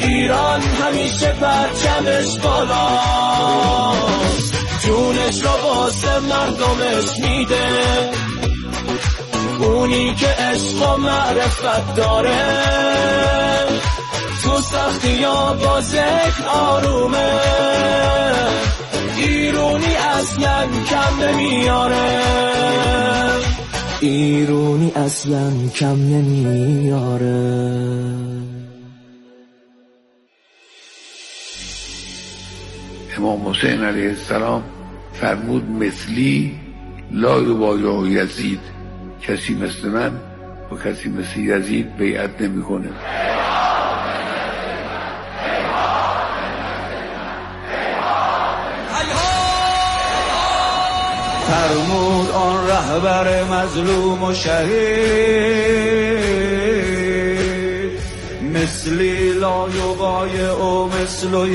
ایران همیشه پرچمش بالاست، جونش رو واسه مردمش میده، اونی که عشق و معرفت داره، تو سختی ها با ذکر آرومه، ایرونی اصلا کم نمیاره، ایرونی اصلا کم نمیاره. امام حسین علیه السلام فرمود مثلی لا یبایع یزید، کسی مثل من و کسی مثل یزید بیعت نمیکنه. فرمود آن رهبر مظلوم و شهید، مثلی لا یبایع مثل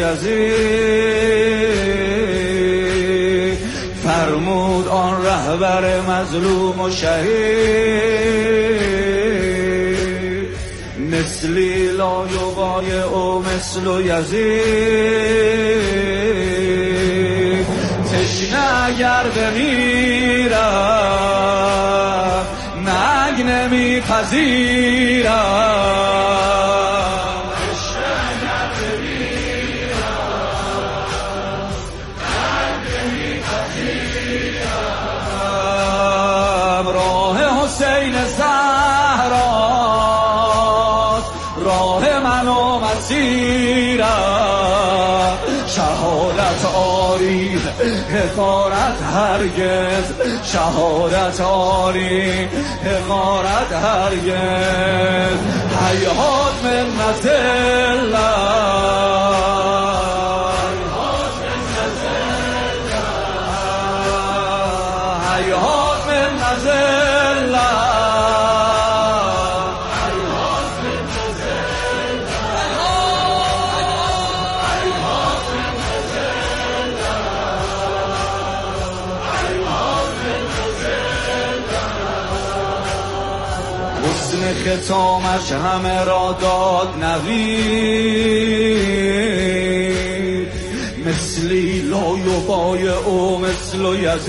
یزید. فرمود آن رهبر مظلوم و شهید، مثلی لا یبایع مثل یزید. تشنه اگر بمیرم ننگ نمیپذیرم، تشنه اگر بمیرم ننگ نمیپذیرم. راه حسین زهراست راه من و مسیرم، شهادت آری حقارت هرگز، شهادت آری حقارت هرگز. هیهات منت الله، هیهات منت الله. حسن ختامش همه را داد نوید، مثلی لا یبایع مثل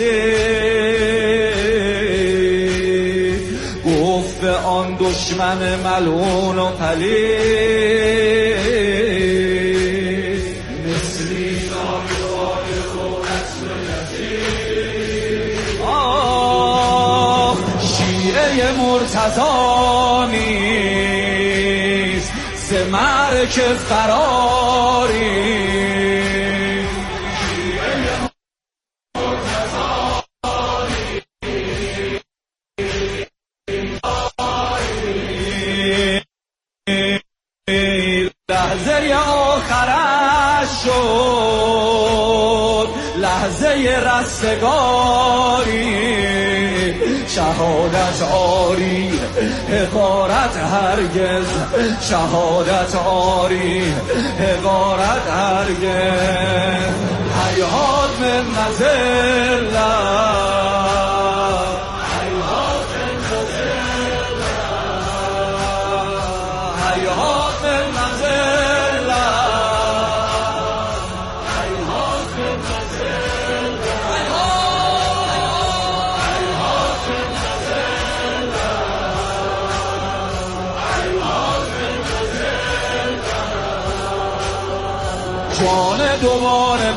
یزید. گفت به آن دشمن ملعون و پلید، مثلی لا یبایع مثل یزید. آه شیعه مرتضی نیست ز معرکه فراری، لحظه آخرش شد لحظه رستگاری، شهادت آری حقارت هرگز، شهادت آری حقارت هرگز. هیهات من الله، هیهات من الله، هیهات من جان دوباره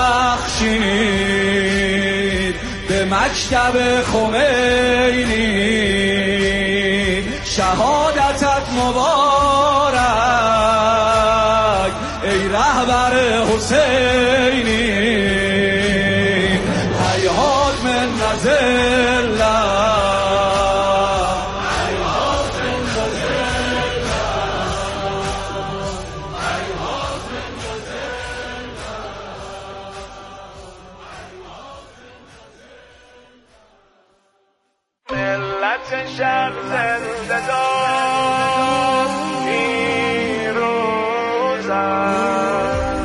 بخشید به مکتب خمینی، شهادتت مبارک ای رهبر حسینی. هیهات من الله، شب زنده دار این روزم،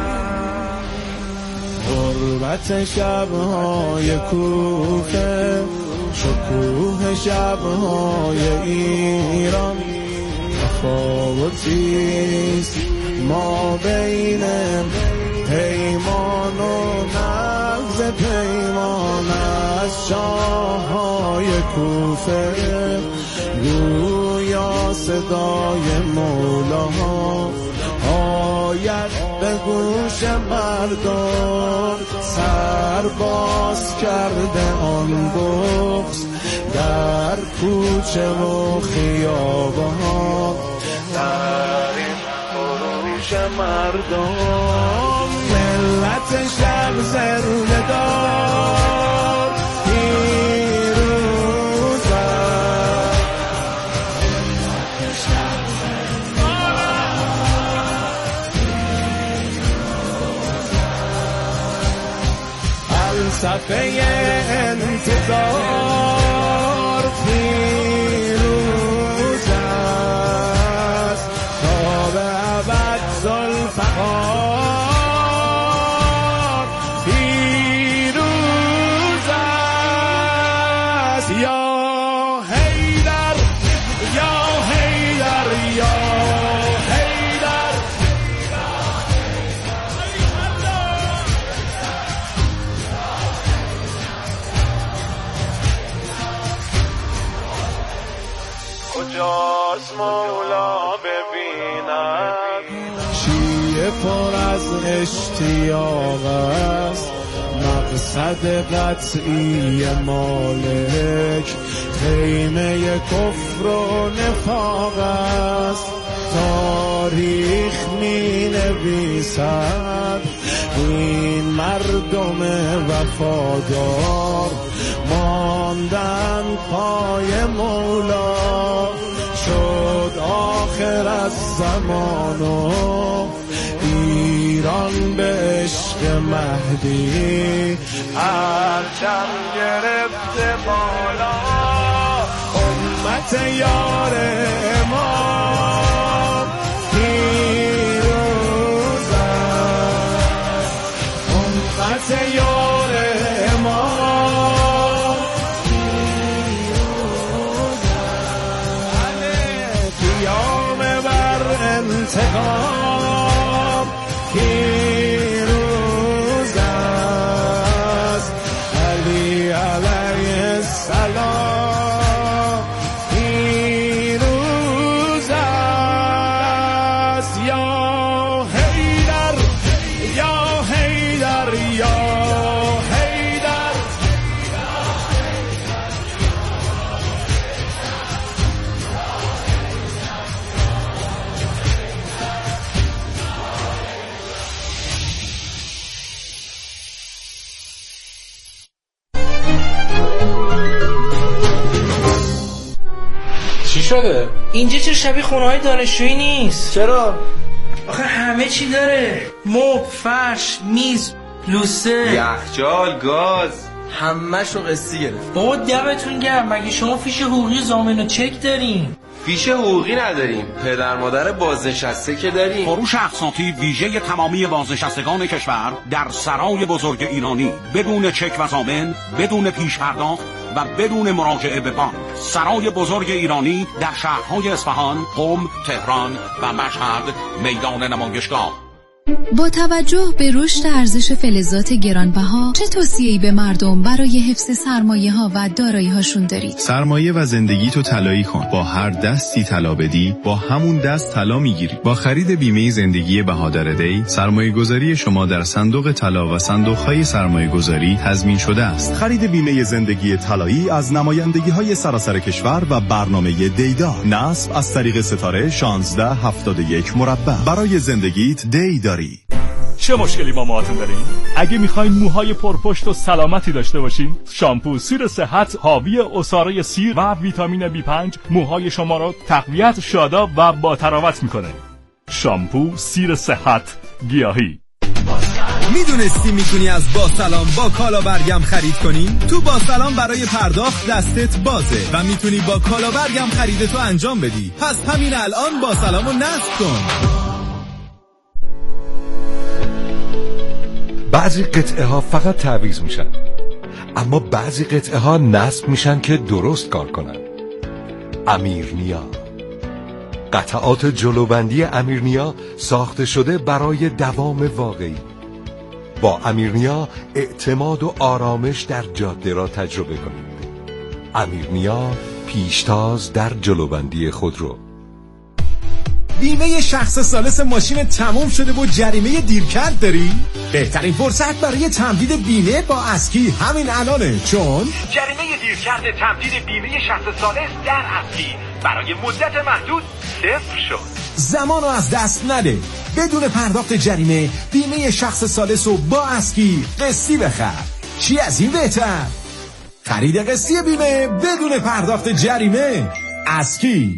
غربت شبهای کوفه شکوه شبهای ایران، تفاوتیست ما بین پیمان و نقض پیمان از شاههای کوفه گویا صدای مولا آید به گوش مردم سر باز کرده آن بغض در کوچه و خیابان در این خروش مردم ملت شب زنده دار پیروز فلسفه انتظار پیروز است تا به ابد ذوالفقار پیروز است یا حیدر یا حیدر یا حیدر کجاست مولا ببیند شیعه پر از اشتیاق است مقصد قطعی مالک خیمه کفر و نفاق است تاریخ می نویسد این مردم وفادار ماندن پای مولا شد آخر از زمان و ایران به عشق مهدی پرچم گرفته بالا امت یار امام پیروز است امت یار امام پیروز است قیام بر انتقام پیروز است علی علیه السلام پیروز است یا حیدر یا حیدر یا حیدر چی شده؟ اینجا چه شبیه خونه‌های دانشجویی نیست؟ چرا؟ آخه همه چی داره، مبل، فرش، میز، لوسه، یخچال، گاز، همه‌شو قسطی گرفت. بابا دمتون گرم، مگه شما فیش حقوقی ضامن و چک دارین؟ فیش حقوقی نداریم، پدر مادر بازنشسته که داریم. فروش اقساطی ویژه تمامی بازنشستگان کشور در سرای بزرگ ایرانی بدون چک و ضامن، بدون پیش پرداخت و بدون مراجعه به بانک. سرای بزرگ ایرانی در شهرهای اصفهان، قم، تهران و مشهد، میدان نمایشگاه. با توجه به رشد ارزش فلزات گرانبها چه توصیه‌ای به مردم برای حفظ سرمایه‌ها و دارایی‌هاشون دارید؟ سرمایه و زندگی تو طلایی کن. با هر دستی طلا بدی با همون دست طلا میگیری. با خرید بیمه زندگی بهادر دی سرمایه‌گذاری شما در صندوق طلا و صندوق‌های سرمایه‌گذاری تضمین شده است. خرید بیمه زندگی طلایی از نمایندگی‌های سراسر کشور و برنامه دیدار. نصب از طریق ستاره 1671 مربع. برای زندگیت دی داری. چه مشکلی با موهاتون دارین؟ اگه میخواین موهای پرپشت و سلامتی داشته باشین، شامپو سیر صحت حاوی عصاره سیر و ویتامین B5 موهای شما رو تقویت، شاداب و با تراوت میکنه. شامپو سیر صحت گیاهی. میدونستی میتونی از با سلام با کالابرگم خرید کنی؟ تو با سلام برای پرداخت دستت بازه و میتونی با کالابرگم خریدتو انجام بدی. پس همین الان با سلامو نصب کن. بعضی قطعه ها فقط تعویض میشن، اما بعضی قطعه ها نصب میشن که درست کار کنن. امیر نیا، قطعات جلوبندی امیرنیا ساخته شده برای دوام واقعی. با امیرنیا اعتماد و آرامش در جاده را تجربه کنید. امیرنیا، پیشتاز در جلوبندی خودرو. بیمه شخص ثالث ماشین تموم شده و جریمه دیرکرد داری؟ بهترین فرصت برای تمدید بیمه با اسکی همین الانه، چون جریمه دیرکرد تمدید بیمه شخص ثالث در اسکی برای مدت محدود صفر شد. زمانو از دست نده. بدون پرداخت جریمه بیمه شخص ثالث رو با اسکی قسطی بخر. چی از این بهتر؟ خرید قسطی بیمه بدون پرداخت جریمه. اسکی.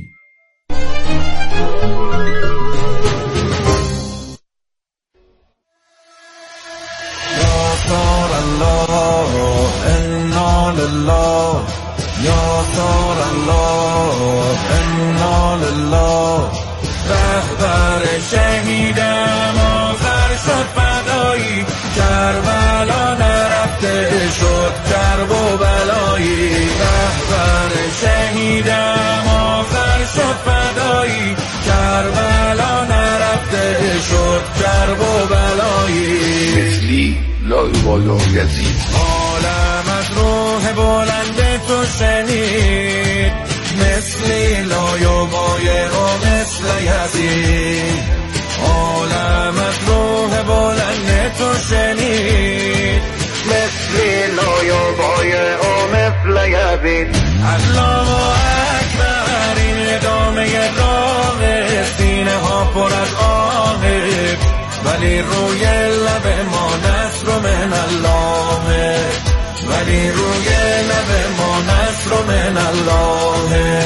رهبر شهیدم آخر شد فدایی، کربلا نرفته شد کرب و بلایی. رهبر شهیدم آخر شد فدایی، کربلا نرفته شد کرب و بلایی. مثلی لایبالا یزید عالم از روح بلند تو شنید، مثلی لایبای و مثل یزید. عالم از روح بلند تو شنید، مثلی لایبای و مثل یزید. الله اکبر، این ادامه راه سینه ها پر از آهه، ولی روی لب ما نصر من الله، ولی روی لب ما نصر من الله.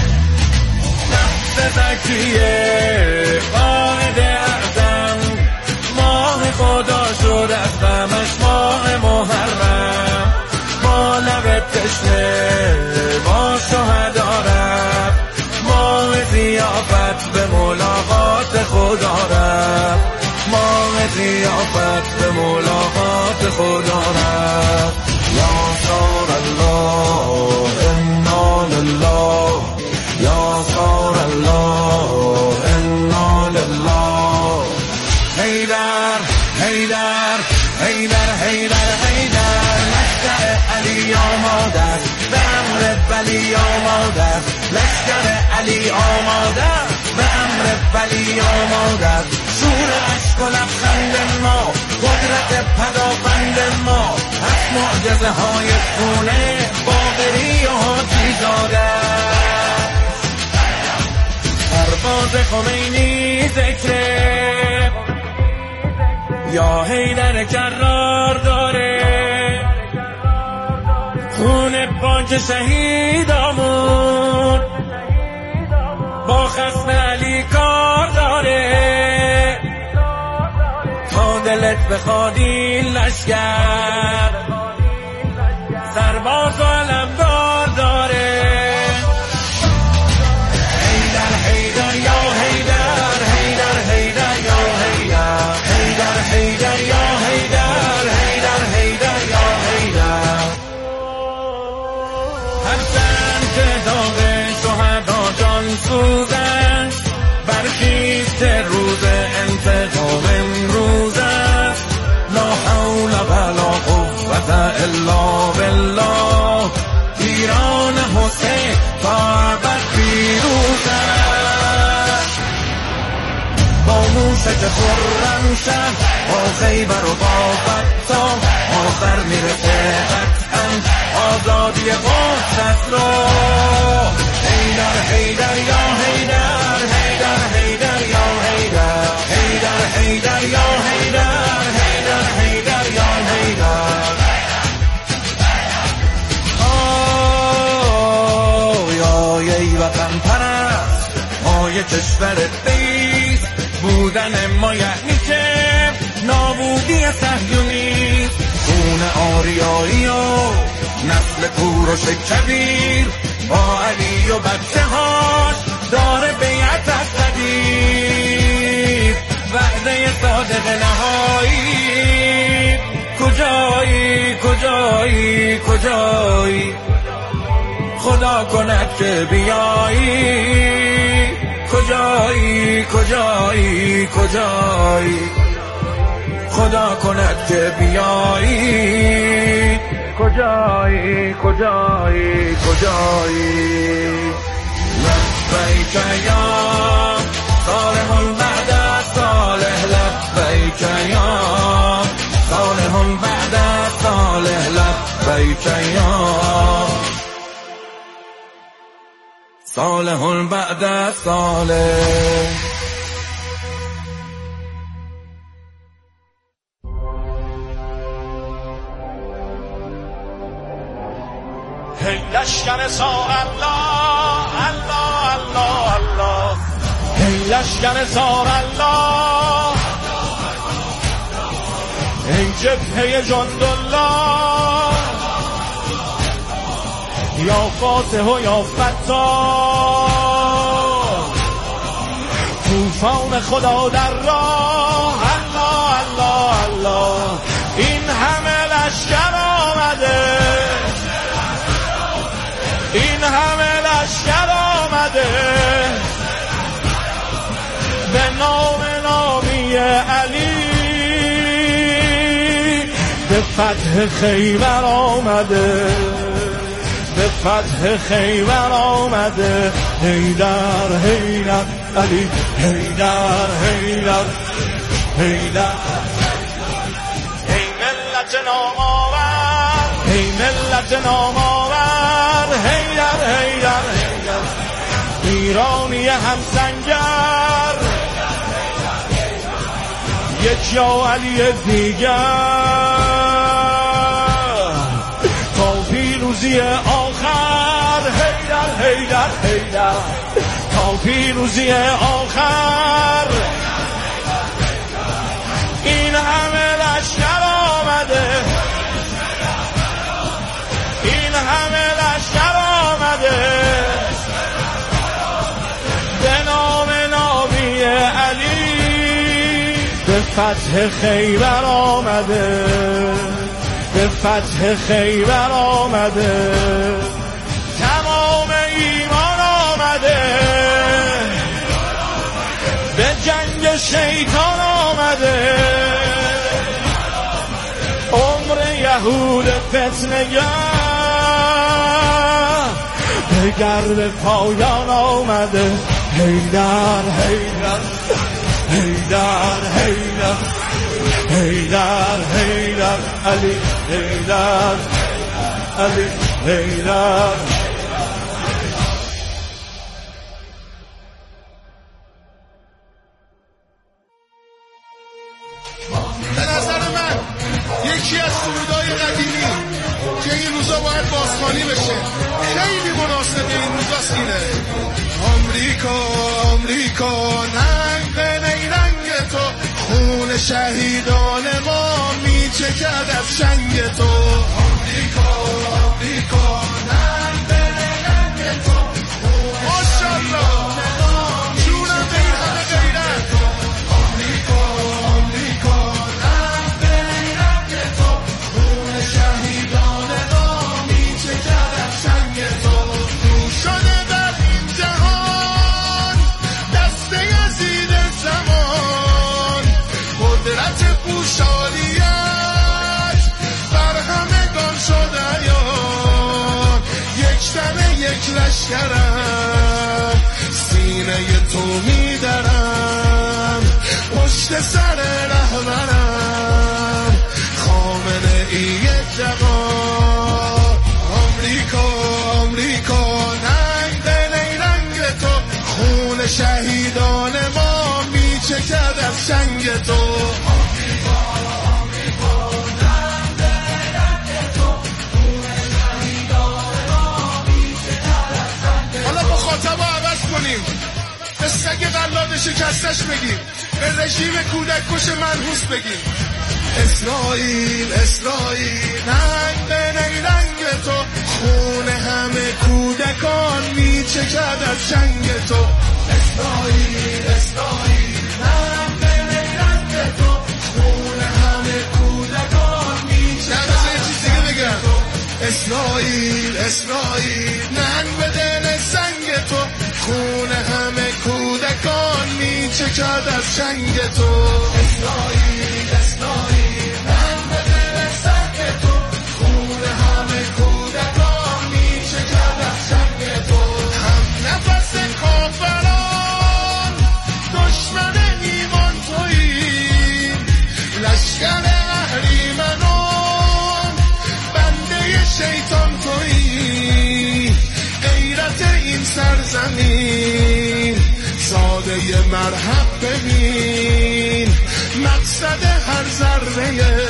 نفس زکیه قائد اعظم، ماه خدا شد از غمش ماه محرم. با لب تشنه با شهدا رفت، ماه ضیافت به ملاقات خدا رفت، ماه ضیافت به ملاقات خدا رفت. یا سار الله انا لله، یا سار الله انا لله. حیدر حیدر حیدر حیدر حیدر، لشکر علی آماده، به امر ولی آماده، لشکر علی آماده، به امر ولی آماده. شور عشق و لبخند ما، قدرت پدافند ما، از معجزه های خونه باقری و حاجی زاده. سرباز خمینی ذکره، یا حیدر کرار داره، خون پاک شهیدامون با خصم علی کار داره. تا دلت بخواد این لشکر، سرباز و علمدار داره. حیدر حیدر یا حیدر، حیدر حیدر یا حیدر، حیدر حیدر یا حیدر، حیدر حیدر یا حیدر. هر زن که داغ شهدا جان سوزن، برخیست روز انتقام امروز است. لا حول ولا قوة الا بالله، ایران حسین تا ابد پیروز است. با موشک خرم شد با خیبر و با فتح، آخر میرسه قطعا آزادی قدس را. حیدر حیدر یا حیدر، حیدر حیدر یا حیدر، حیدر حیدر یا حیدر، حیدر حیدر یا حیدر. آی ای وطن پرست، مای کشور دیز، بودن ما یعنی که نابودی صهیونی. خون آریایی و نسل کوروش کبیر، با علی و بچه هاش داره بیعت از قدیر. وعده صادق نهایی، کجایی کجایی کجایی، خدا کند که بیایی. کجایی کجایی کجایی خدا کند که بیایی کجایی کجایی کجایی لبیک یا صالح بعد صالح لبیک یا صالح بعد صالح لبیک یا صالح بعد صالح. هی لشکر سار الله الله الله الله هی لشکر سار الله ای جبهه جندالله یا فاتح و یا فتاح طوفان خدا در راه الله الله الله این همه لشکر آمده این همه لشکر آمده به نام نامی علی به فتح خیبر آمده به فتح خیبر آمده حیدر حیدر علی حیدر حیدر حیدر ای ملت نامآور ای ملت نامآور حیدر حیدر حیدر ایرانی همسنگر یک یا علی دیگر تا پیروزی آخر حیدر حیدر حیدر تا پیروزی آخر این همه لشکر آمده این همه لشکر آمده به نام نامی علی به فتح خیبر آمده به فتح خیبر آمده تمام ایمان آمده به جنگ شیطان آمده عمر یهود فتنه‌گر دگر به پایان آمده حیدر حیدر حیدر حیدر حیدر حیدر علی حیدر علی حیدر به نظر من یکی از سرودهای قدیمی که این روزا باید بازخوانی بشه خیلی مناسب این روزاست اینه آمریکا آمریکا ننگ به نیرنگ تو خون شهیدان ما میچکد از شنگ تو آمریکا آمریکا ننگ به نیرنگ تو ماشالله جونم به این همه غیرت آمریکا آمریکا ننگ به نیرنگ تو خون شهیدان ما میچکد از شنگ تو تو شده در این جهان دست یزید زمان قدرت پوشالیت بر همگان شده یان یک تنه یک لشکرم سینه تو میدرم پشت سر رهبرم خامنه ای جوان آمریکا آمریکا ننگ به نیرنگ تو خون شهیدان ما میچکد از شنگ تو مخاطب عوض کنیم به سگ قلاد شکستش بگیم به رژیم کودک کش منحوس بگیم اسرائیل اسرائیل ننگ به نیرنگ تو خون همه کودکان میچکد از شنگ تو اسرائیل اسرائیل ننگ به نیرنگ تو خون همه کودکان میچکد از شنگ تو اسرائیل اسرائیل ننگ به دل سنگ تو خون همه کودکان کرد از جنگ تو. اسرائیل اسرائیل من به دل سنگ تو، خون همه کودکان میشه کرد از جنگ تو. هم نفس کافران دشمن ایمان تویی، لشکر اهریمنان بنده شیطان تویی. غیرت این سرزمین ساده مرحب ببین، مقصد هر ذره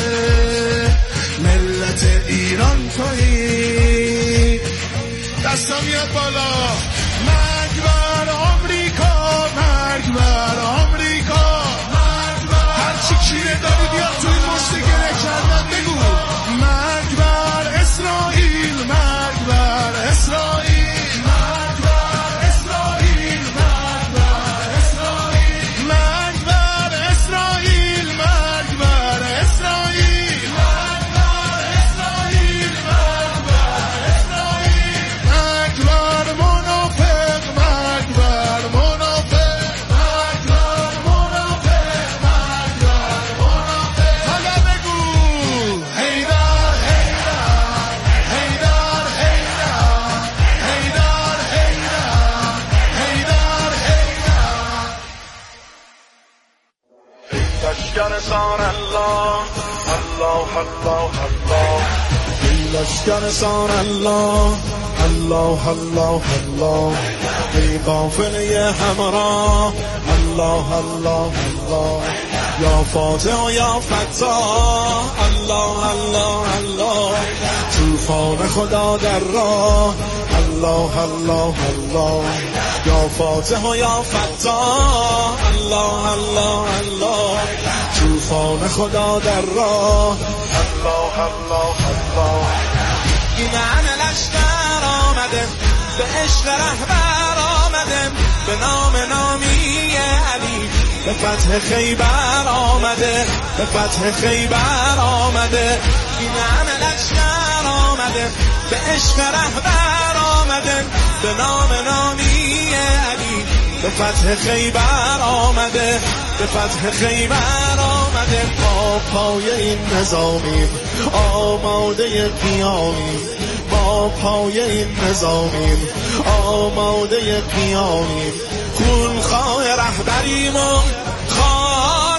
ملت ایران تویی. دستا میاد بالا. مرگ بر آمریکا، مرگ بر آمریکا، هر چی کیره داری بیاد توی مشتی گره کردن بگو. مرگ بر اسرائیل، مرگ بر اسرائیل، مرگ بر اسرائیل، مرگ بر اسرائیل، مرگ بر اسرائیل، مرگ بر اسرائیل، مرگ بر اسرائیل، مرگ بر اسرائیل، مرگ بر منافق، مرگ بر منافق، مرگ بر منافق، مرگ بر منافق. حالا بگو حیدر حیدر حیدر حیدر حیدر حیدر. لشکر سان الله الله الله الله، لشکر سان الله الله الله الله، ای قافله همراه الله الله الله، یا فاتح و یا فتاح الله الله الله، طوفان خدا در راه الله الله الله، یا فاتح و یا فتاح الله الله الله، طوفان خدا در راه الله الله الله. این همه لشکر آمده به عشق رهبر آمده، به نام نامی علی به فتح خیبر آمده، به فتح خیبر آمده. این همه لشکر آمده به عشق رهبر آمده، به نام نامی علی به فتح خیبر آمده، به فتح خیبر آمده. ما پای این نظامیم آماده قیامیم، ما پای این نظامیم آماده قیامیم، خونخواه رهبریم و خان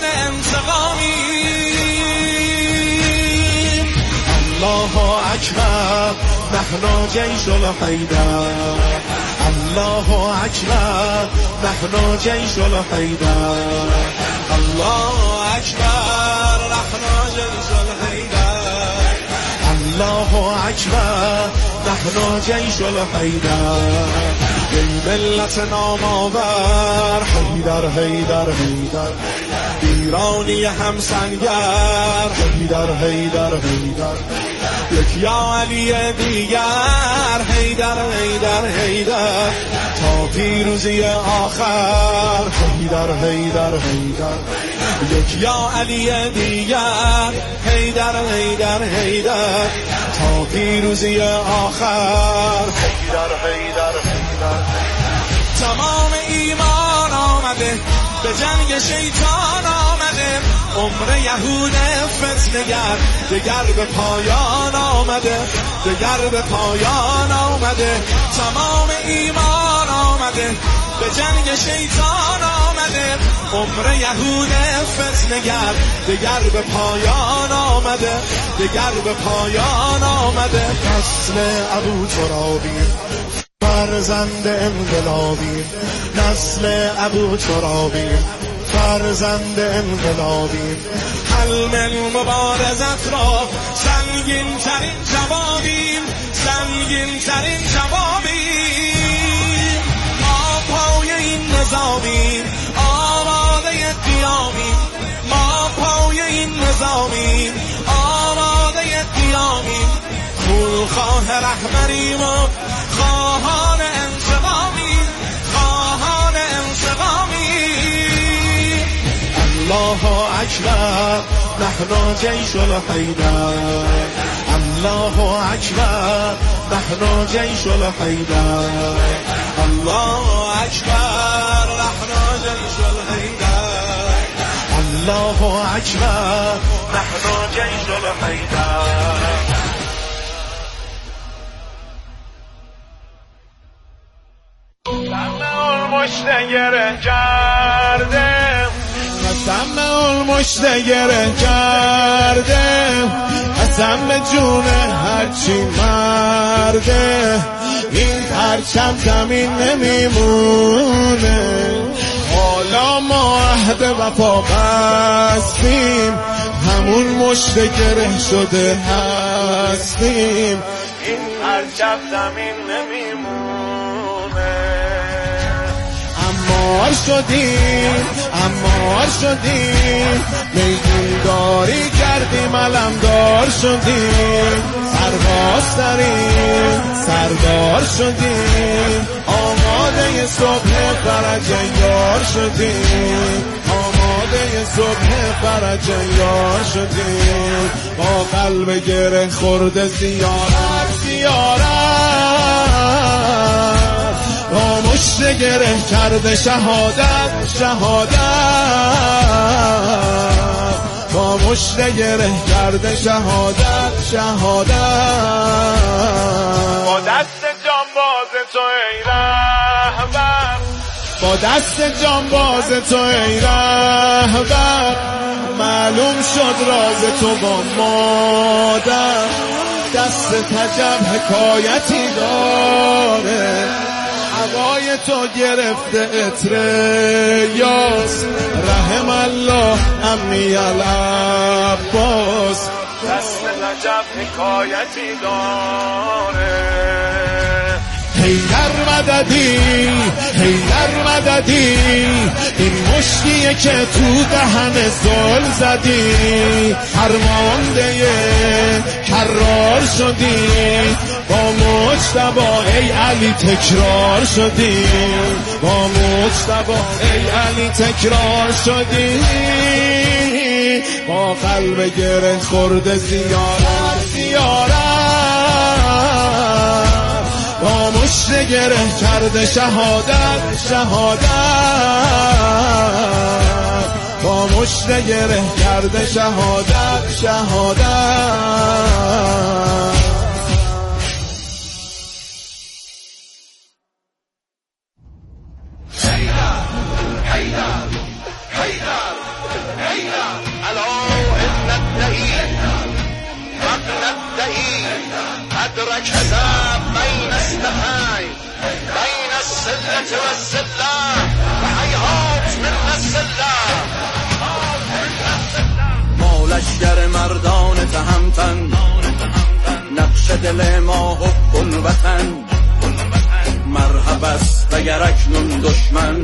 انتقامیم. الله اکبر نحن جیش الحیدر، الله اکبر نحن جیش الحیدر، الله اکبر نحن جیش الحیدر، الله اکبر نحن جیش الحیدر. ای ملت نامآور حیدر حیدر حیدر، ایرانی همسنگر حیدر حیدر حیدر، یک یا علی دیگر حیدر حیدر حیدر، تا پیروزی آخر حیدر حیدر حیدر، یک یا علی دیگر حیدر حیدر حیدر، تا پیروزی آخر حیدر حیدر حیدر. تمام ایمان آمده به جنگ شیطان آمده، عمر یهود فتنگر دگر به پایان آمده، دگر به پایان آمده. تمام ایمان آمده به جنگ شیطان آمده، عمر یهود فتنگر دگر به پایان آمده، دگر به پایان آمده. نسل ابو ترابی فرزند انقلابی، نسل ابو ترابی فرزند انقلابی، حلم مبارزت را سنگین ترین جوابیم، سنگین ترین جوابیم. ما پای این نظامیم آماده قیامیم، ما پای این نظامیم آماده قیامیم، خونخواه رهبریم و خواهان انتقامیم، خواهان انتقامیم. الله اکبر نحن جیش الحیدر، الله اکبر نحن جیش الحیدر، الله اکبر نحن جیش الحیدر. الله اکبر نحن جیش الحیدر. مشتگره کرده قسم اون مشتگره کرده قسم به جون هرچی مرده این پرچم زمین نمیمونه حالا ما عهد وفا بستیم همون مشتگره شده هستیم این پرچم زمین نمیمونه امار شدیم میدونداری کردیم علمدار شدیم سردار شدیم آماده صبح فرج یار شدیم فرج یار شدیم با قلب گره خورده زیارت با مشت گره کرده شهادت با مشت گره کرده شهادت با دست جانباز تو ای رهبر با دست جانباز تو ای رهبر معلوم شد راز تو با مادر دست تجب حکایتی داره هوای تو گرفته عطر یاس رحم الله امی العباس دست نجف حکایتی داره حیدر مددی این مشتیه که تو دهن زل زدی فرمانده کرار شدی با مجتبی ای علی تکرار شدی با مجتبی ای علی تکرار شدی با قلب گره خورده زیارت با مشت گره کرده شهادت با مشت گره کرده شهادت أدرك حساب بين السفاين بين السلة والسلاح وحيهات من السلاح ما لشکر مردان تهمتن نقش دل ما حب الوطن مرحب است اگر اکنون دشمن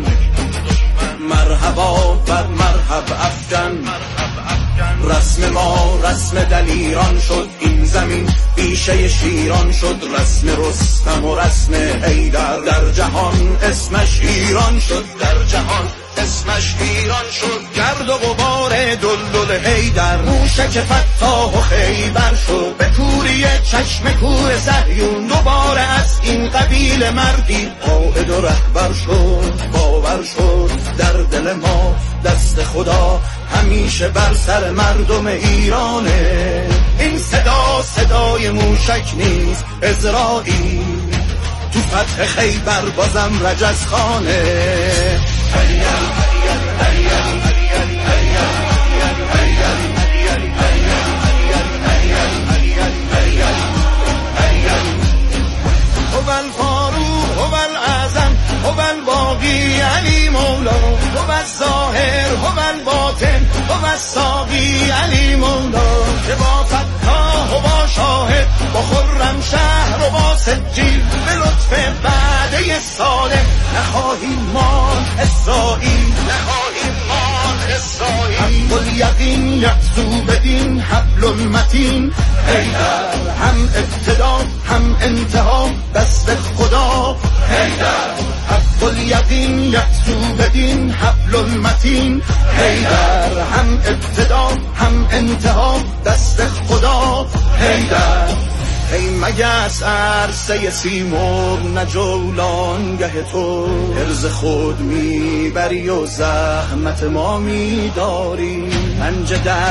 مرحبا بر مرحب افغان رسم ما رسم دلیران شد این زمین بیشه شیران شد رسم رستم و رسم حیدر در جهان اسمش ایران شد در جهان اسمش ایران شد گرد و غبار دلدل حیدر موشک فتاح و خیبر شد به کوری چشم کور صهیون دوباره از این قبیل مردی قائد و رهبر شد باور شد در دل ما دست خدا همیشه بر سر مردم ایرانه این صدای موشک نیست عزرائیل تو فتح خیبر بازم رجز خانه هو الفاروق هو الأعظم هو الباقی علی مولا هو الظاهر هو الباطن هو الساقی علی مولا که با فتح و با شاهد با خرم شهر و با سجیل به لطف بعده صالح نخواهیم مان اسرائیل حق الیقین یعزو بدین حبل المتین حیدر هم ابتدا هم انتها دست خدا حیدر حق الیقین یعزو بدین حبل المتین حیدر هم ابتدا هم انتها دست خدا حیدر ای مگس عرصه سیمرغ نه جولانگه تو، عرض خود میبری و زحمت ما میداری. پنجه در